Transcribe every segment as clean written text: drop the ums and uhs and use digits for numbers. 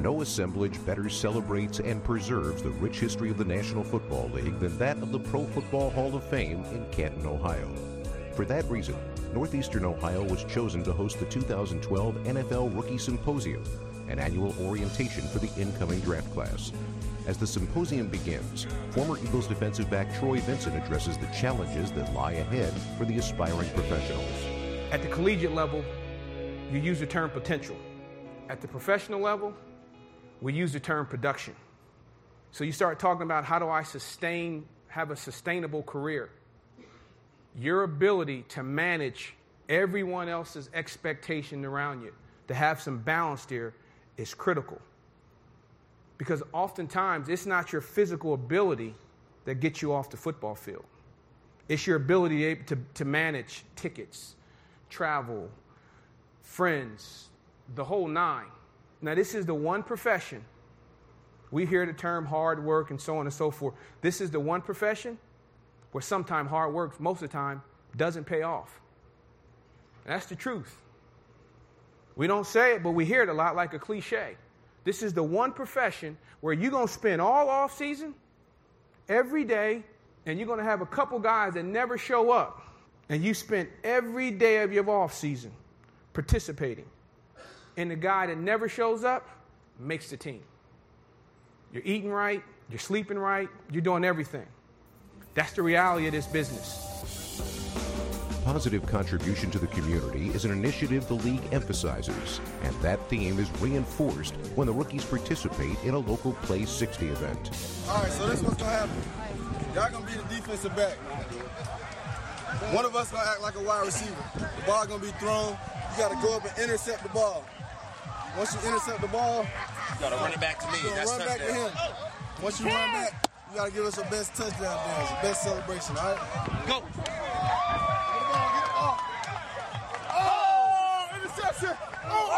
no assemblage better celebrates and preserves the rich history of the National Football League than that of the Pro Football Hall of Fame in Canton, Ohio. For that reason, Northeastern Ohio was chosen to host the 2012 NFL Rookie Symposium, an annual orientation for the incoming draft class. As the symposium begins, former Eagles defensive back Troy Vincent addresses the challenges that lie ahead for the aspiring professionals. At the collegiate level, you use the term potential. At the professional level, we use the term production. So you start talking about how do I have a sustainable career. Your ability to manage everyone else's expectation around you, to have some balance there, is critical. Because oftentimes, it's not your physical ability that gets you off the football field. It's your ability to manage tickets, travel, friends, the whole nine. Now, this is the one profession. We hear the term hard work and so on and so forth. This is the one profession where sometimes hard work, most of the time, doesn't pay off. That's the truth. We don't say it, but we hear it a lot like a cliche. This is the one profession where you're going to spend all off season, every day, and you're going to have a couple guys that never show up. And you spent every day of your off season participating. And the guy that never shows up makes the team. You're eating right, you're sleeping right, you're doing everything. That's the reality of this business. Positive contribution to the community is an initiative the league emphasizes, and that theme is reinforced when the rookies participate in a local Play 60 event. All right, so this is what's going to happen. Y'all going to be the defensive back. One of us going to act like a wide receiver. The ball going to be thrown. You got to go up and intercept the ball. Once you intercept the ball, you got to run it back to me. That's run back to him. Once you run back, you got to give us a best touchdown dance, a best celebration, all right? Go. Oh, interception. Oh.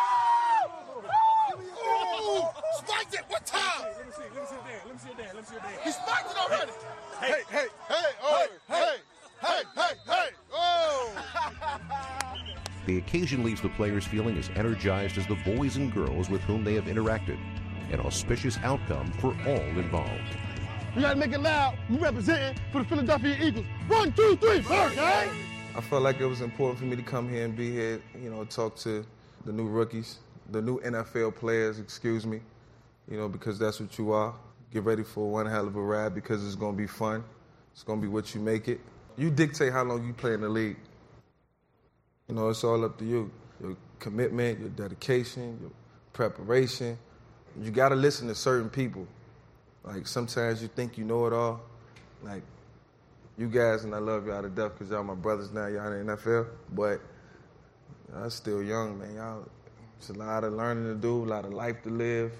Spiked it. What time? Let me see it there. He spiked it already. Hey. Oh. The occasion leaves the players feeling as energized as the boys and girls with whom they have interacted. An auspicious outcome for all involved. We gotta make it loud. We representing for the Philadelphia Eagles. 1, 2, 3, 4, gang! I felt like it was important for me to come here and be here, talk to the new rookies, the new NFL players, because that's what you are. Get ready for one hell of a ride because it's gonna be fun. It's gonna be what you make it. You dictate how long you play in the league. It's all up to you. Your commitment, your dedication, your preparation. You got to listen to certain people. Like, sometimes you think you know it all. Like, you guys, and I love y'all to death because y'all my brothers now, y'all in the NFL. But y'all still young, man. It's a lot of learning to do, a lot of life to live.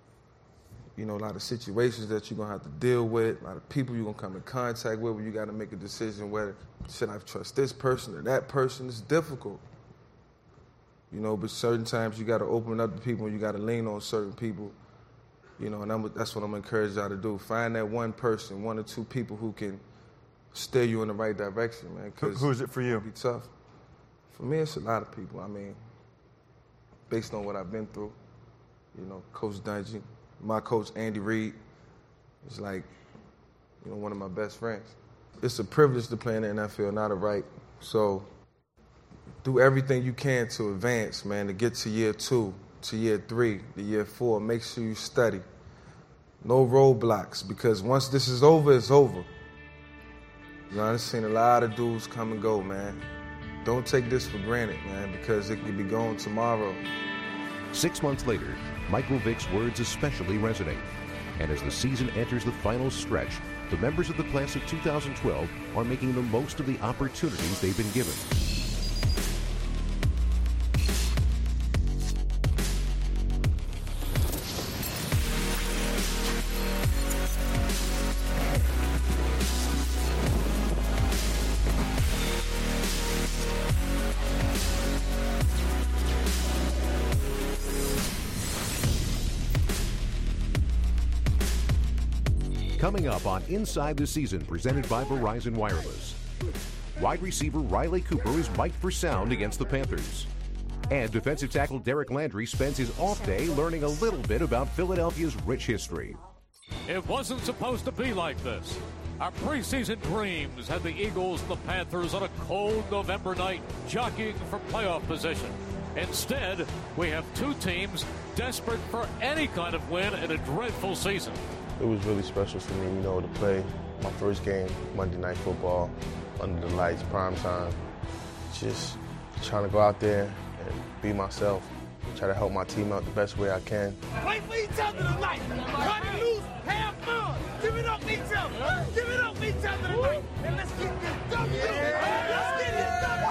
A lot of situations that you're going to have to deal with, a lot of people you're going to come in contact with where you got to make a decision whether should I trust this person or that person. It's difficult. But certain times you got to open up to people and you got to lean on certain people. And that's what I'm going to encourage y'all to do. Find that one person, one or two people who can steer you in the right direction, man. Who is it for you? It'll be tough. For me, it's a lot of people. Based on what I've been through, Coach Dungy. My coach, Andy Reid, is like, one of my best friends. It's a privilege to play in the NFL, not a right. So do everything you can to advance, man, to get to year 2, to year 3, to year 4. Make sure you study. No roadblocks, because once this is over, it's over. I've seen a lot of dudes come and go, man. Don't take this for granted, man, because it could be gone tomorrow. 6 months later, Michael Vick's words especially resonate. And as the season enters the final stretch, the members of the class of 2012 are making the most of the opportunities they've been given. Coming up on Inside the Season, presented by Verizon Wireless. Wide receiver Riley Cooper is mic'd for sound against the Panthers. And defensive tackle Derek Landry spends his off day learning a little bit about Philadelphia's rich history. It wasn't supposed to be like this. Our preseason dreams had the Eagles and the Panthers on a cold November night jockeying for playoff position. Instead, we have two teams desperate for any kind of win in a dreadful season. It was really special for me, to play my first game, Monday Night Football, under the lights, prime time. Just trying to go out there and be myself, try to help my team out the best way I can. Play for each other tonight. Try to lose, have fun. Give it up each other. Give it up each other tonight. And let's get this W. Let's get this W.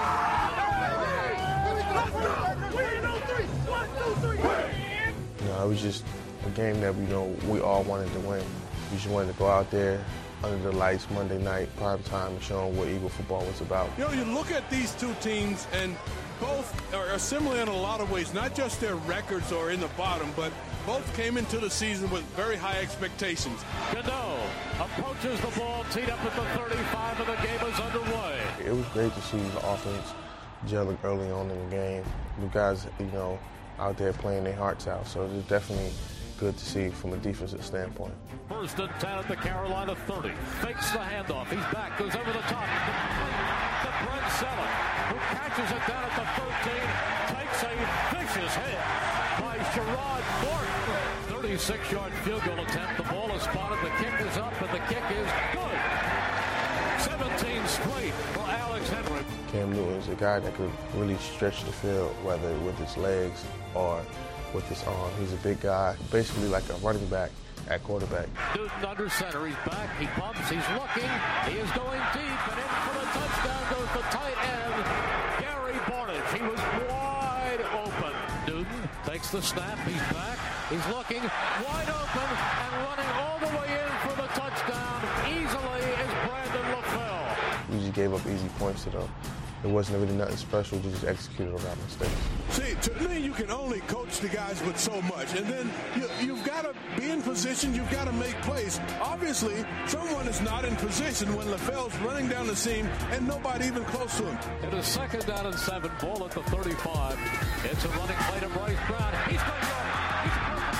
Let's go. Win on 3. 1, 2, 3. It was just a game that we all wanted to win. We just wanted to go out there under the lights Monday night, prime time, and show them what Eagle football was about. You look at these two teams, and both are similar in a lot of ways, not just their records or in the bottom, but both came into the season with very high expectations. Gano approaches the ball, teed up at the 35, and the game is underway. It was great to see the offense gelling early on in the game. The guys, out there playing their hearts out, so it was definitely good to see from a defensive standpoint. First and 10 at the Carolina 30. Fakes the handoff. He's back, goes over the top. To Brent Selleck, who catches it down at the 13, takes a vicious hit by Sherrod Thornton. 36-yard field goal attempt. The ball is spotted. The kick is up, and the kick is good. 17 straight for Alex Henry. Cam Newton's a guy that could really stretch the field, whether with his legs or with his arm. He's a big guy, basically like a running back at quarterback. Newton under center. He's back. He bumps. He's looking. He is going deep, and in for the touchdown goes the tight end, Gary Barnidge. He was wide open. Newton takes the snap. He's back. He's looking wide open and running all the way in for the touchdown easily is Brandon LaFell. We just gave up easy points to them. It wasn't really nothing special, just executed around mistakes. See, to me, you can only coach the guys with so much, and then you've got to be in position, you've got to make plays. Obviously, someone is not in position when LaFell's running down the seam and nobody even close to him. It is second down and 7, ball at the 35. It's a running play to Bryce Brown. He's going to go. He's across the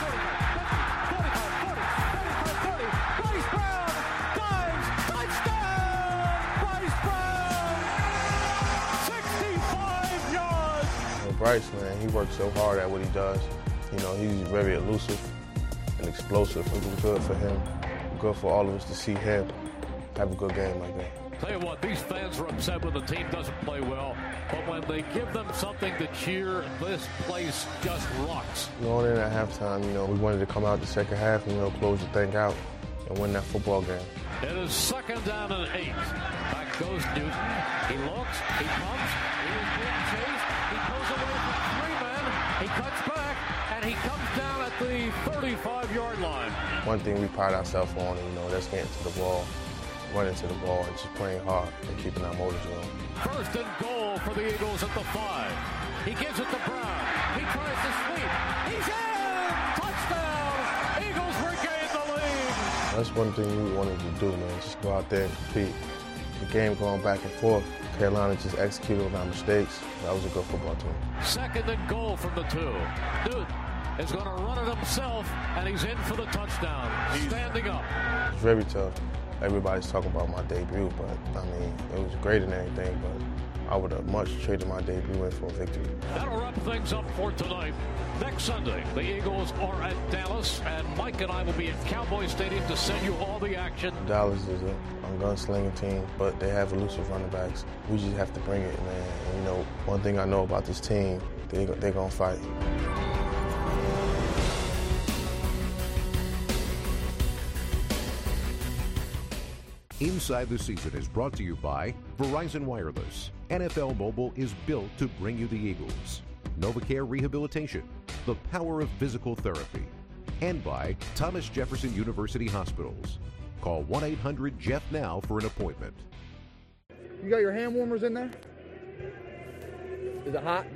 30, 45, 40, 35, 30. Bryce Brown dives, touchdown! Bryce Brown! 65 yards! Bryce, man, he works so hard at what he does. He's very elusive and explosive. It was good for him, good for all of us to see him have a good game like that. Tell you what, these fans are upset when the team doesn't play well, but when they give them something to cheer, this place just rocks. Going in at halftime, we wanted to come out the second half and, close the thing out and win that football game. It is second down and 8. Back goes Newton. He looks, he pumps, he is being chased, he pulls away from 3 men, he cuts back, and he comes down at the 35-yard line. One thing we pride ourselves on, that's getting to the ball, running to the ball, and just playing hard and keeping our motors going. First and goal for the Eagles at the 5. He gives it to Brown. He tries to sweep. He's in! Touchdown! Eagles regain the lead! That's one thing we wanted to do, man, just go out there and compete. The game going back and forth. Carolina just executed on our mistakes. That was a good football team. Second and goal from the 2. Newton is going to run it himself, and he's in for the touchdown. He's standing up. It's very tough. Everybody's talking about my debut, but, it was great and everything, but I would have much traded my debut in for a victory. That'll wrap things up for tonight. Next Sunday, the Eagles are at Dallas, and Mike and I will be at Cowboy Stadium to send you all the action. Dallas is a gunslinging team, but they have elusive running backs. We just have to bring it, man. And, one thing I know about this team, they're going to fight. Inside the Season is brought to you by Verizon Wireless. NFL Mobile is built to bring you the Eagles. NovaCare Rehabilitation, the power of physical therapy. And by Thomas Jefferson University Hospitals. Call 1-800-JEFF-NOW for an appointment. You got your hand warmers in there? Is it hot?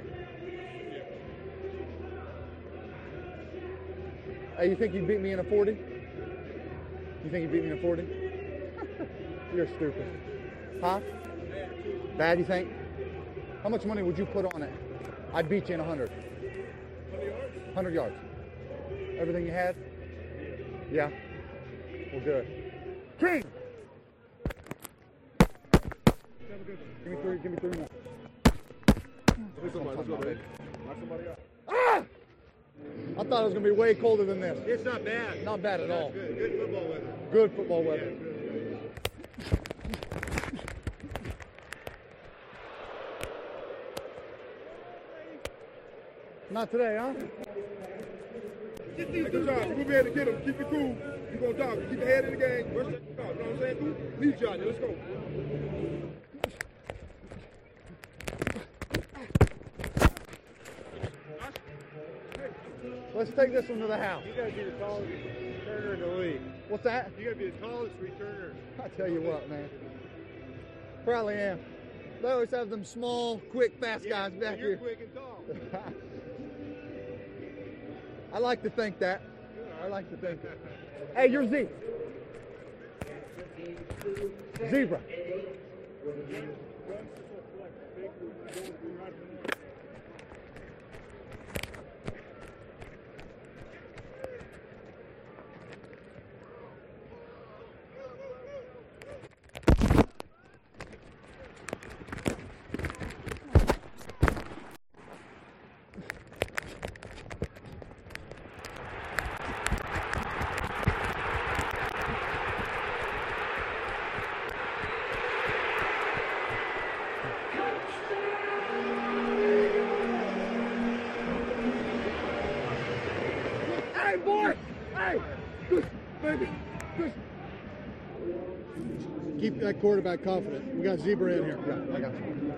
Hey, you think you beat me in a 40? You think you beat me in a 40? You're stupid. Huh? Bad, you think? How much money would you put on it? I'd beat you in 100. 100 yards. Everything you had? Yeah. Well, good. King! Give me three more. Ah! I thought it was going to be way colder than this. It's not bad. Not bad at all. Good. Good football weather. Good football weather. Not today, huh? Get these two shots. We'll be able to get them. Keep it cool. You're going to talk. Keep your head in the game. Rush that shot. You know what I'm saying? Lead shot. Let's go. Let's take this one to the house. You got to be the tallest returner in the league. What's that? You got to be the tallest returner. I tell you what, man. Probably am. They always have them small, quick, fast guys back you're here. Quick and tall. I like to think that. I like to think that. Hey, you're Z. Zebra. Hey, boy! Hey! Good, baby! Good. Keep that quarterback confident. We got Zebra in here. Yeah, I got you.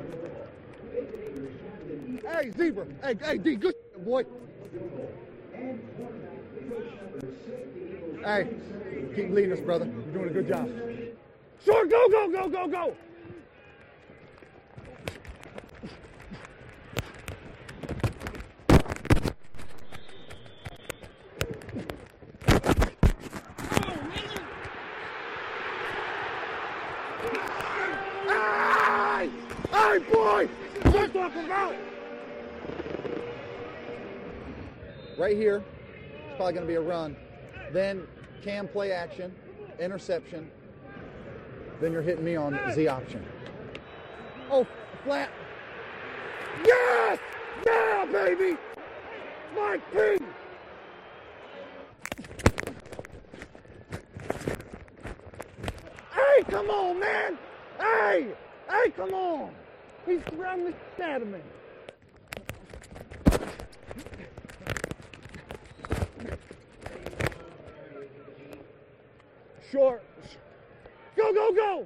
Hey, Zebra! Hey, D, good boy! Hey, keep leading us, brother. You're doing a good job. Short, go, go, go, go, go! Hey, boy! What I'm talking about? Right here, it's probably going to be a run. Then cam play action, interception. Then you're hitting me on Z option. Oh, flat. Yes! Yeah, baby! Mike P! Hey, come on, man! Hey! Hey, come on! He's running the shit out of me. Short. Go, go, go!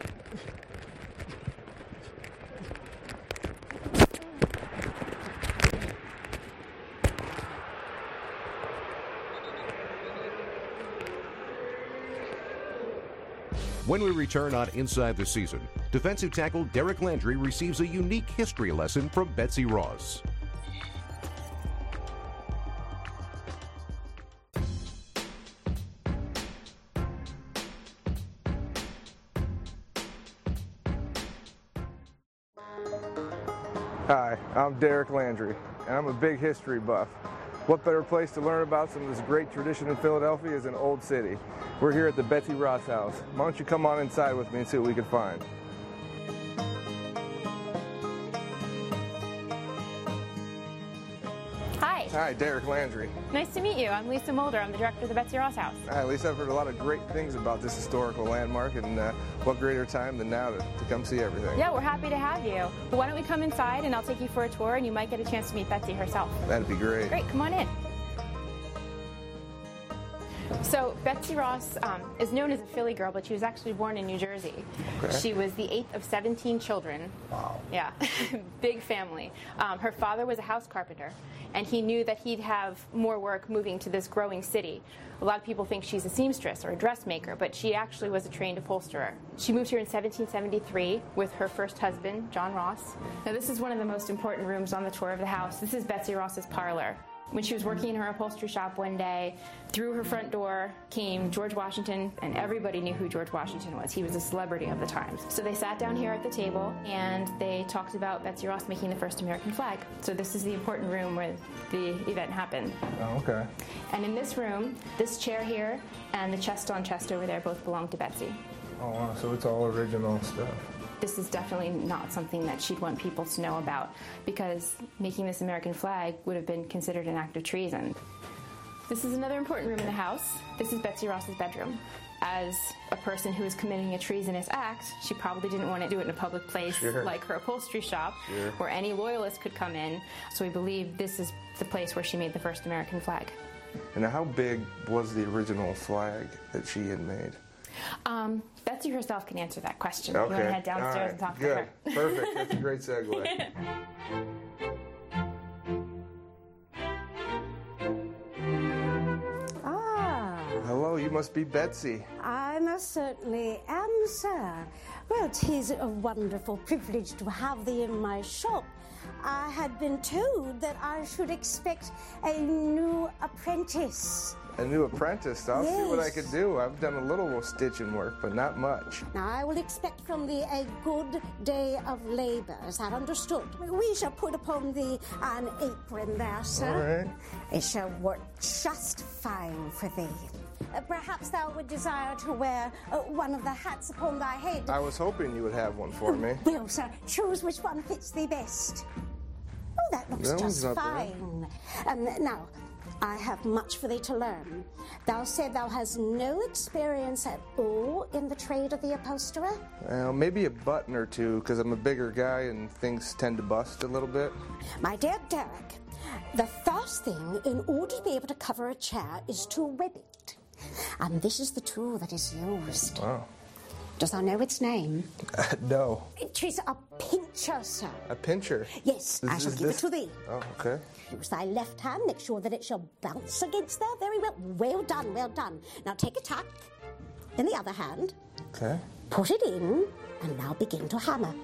When we return on Inside the Season, defensive tackle Derek Landry receives a unique history lesson from Betsy Ross. Hi, I'm Derek Landry, and I'm a big history buff. What better place to learn about some of this great tradition in Philadelphia is an old city. We're here at the Betsy Ross house. Why don't you come on inside with me and see what we can find? Hi. Hi, Derek Landry. Nice to meet you. I'm Lisa Mulder. I'm the director of the Betsy Ross House. Hi, Lisa. I've heard a lot of great things about this historical landmark, and what greater time than now to come see everything. Yeah, we're happy to have you. Well, why don't we come inside and I'll take you for a tour and you might get a chance to meet Betsy herself. That'd be great. Great, come on in. So Betsy Ross is known as a Philly girl, but she was actually born in New Jersey. Okay. She was the 8th of 17 children. Wow. Yeah, big family. Her father was a house carpenter, and he knew that he'd have more work moving to this growing city. A lot of people think she's a seamstress or a dressmaker, but she actually was a trained upholsterer. She moved here in 1773 with her first husband, John Ross. Now this is one of the most important rooms on the tour of the house. This is Betsy Ross's parlor. When she was working in her upholstery shop one day, through her front door came George Washington, and everybody knew who George Washington was. He was a celebrity of the times. So they sat down here at the table, and they talked about Betsy Ross making the first American flag. So this is the important room where the event happened. Oh, okay. And in this room, this chair here and the chest on chest over there both belong to Betsy. Oh, wow. So it's all original stuff. This is definitely not something that she'd want people to know about, because making this American flag would have been considered an act of treason. This is another important room in the house. This is Betsy Ross's bedroom. As a person who is committing a treasonous act, she probably didn't want to do it in a public place like her upholstery shop, where any loyalist could come in. So we believe this is the place where she made the first American flag. And how big was the original flag that she had made? Betsy herself can answer that question. Okay. You want to head downstairs and talk to her? Perfect. That's a great segue. Hello, you must be Betsy. I most certainly am, sir. Well, it is a wonderful privilege to have thee in my shop. I had been told that I should expect a new apprentice. A new apprentice? I'll see what I could do. I've done a little stitching work, but not much. Now, I will expect from thee a good day of labor. Is that understood? We shall put upon thee an apron there, sir. All right. It shall work just fine for thee. Perhaps thou would desire to wear one of the hats upon thy head. I was hoping you would have one for me. Well, sir, choose which one fits thee best. Oh, that looks just fine. Now, I have much for thee to learn. Thou said thou hast no experience at all in the trade of the upholsterer? Well, maybe a button or two, because I'm a bigger guy and things tend to bust a little bit. My dear Derek, the first thing in order to be able to cover a chair is to web it. And this is the tool that is used. Wow. Does thou know its name? No. It is a pincher, sir. A pincher? Yes, I shall give it to thee. Oh, okay. Use thy left hand, make sure that it shall bounce against there. Very well. Well done, well done. Now take a tack in the other hand. Okay. Put it in, and now begin to hammer.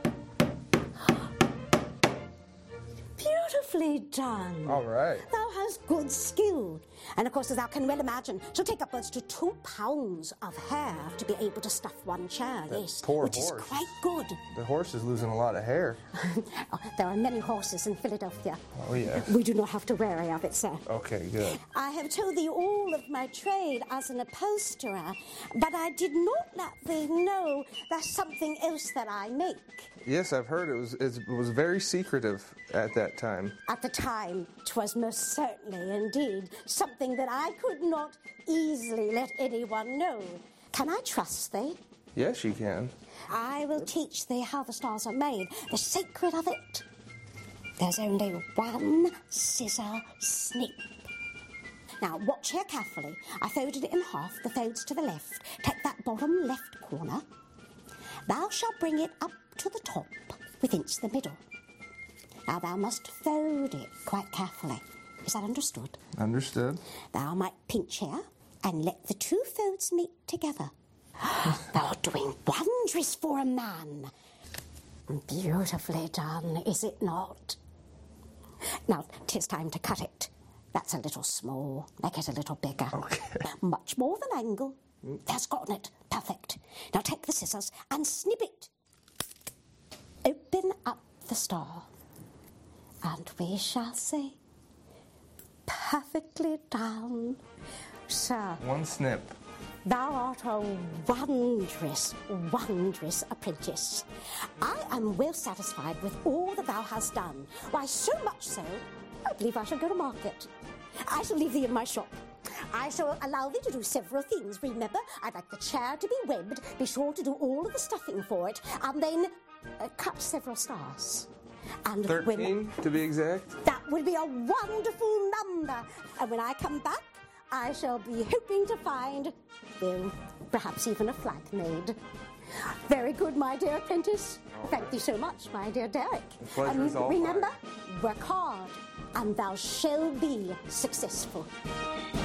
Beautifully done. All right. Thou hast good skill. And of course, as thou can well imagine, she'll take upwards to 2 pounds of hair to be able to stuff one chair, yes. Poor which horse. is quite good. The horse is losing a lot of hair. There are many horses in Philadelphia. Oh, yes. We do not have to worry of it, sir. Okay, good. I have told thee all of my trade as an upholsterer, but I did not let thee know there's something else that I make. Yes, I've heard it was very secretive at that time. At the time, 'twas most certainly indeed something that I could not easily let anyone know. Can I trust thee? Yes, you can. I will teach thee how the stars are made, the secret of it. There's only one scissor snip. Now, watch here carefully. I folded it in half, the folds to the left. Take that bottom left corner. Thou shalt bring it up to the top, within the middle. Now, thou must fold it quite carefully. Is that understood? Understood. Thou might pinch here and let the 2 folds meet together. Thou art doing wondrous for a man. Beautifully done, is it not? Now, 'tis time to cut it. That's a little small. Make it a little bigger. Okay. Much more than angle. That's gotten it. Perfect. Now take the scissors and snip it. Open up the star. And we shall see. Perfectly done. Sir. One snip. Thou art a wondrous, wondrous apprentice. I am well satisfied with all that thou hast done. Why, so much so, I believe I shall go to market. I shall leave thee in my shop. I shall allow thee to do several things. Remember, I'd like the chair to be webbed. Be sure to do all of the stuffing for it. And then cut several stars. And 13, to be exact. That would be a wonderful number. And when I come back, I shall be hoping to find, well, perhaps even a flag made. Very good, my dear apprentice. Thank thee so much, my dear Derek. The pleasure is all remember, work hard, and thou shalt be successful.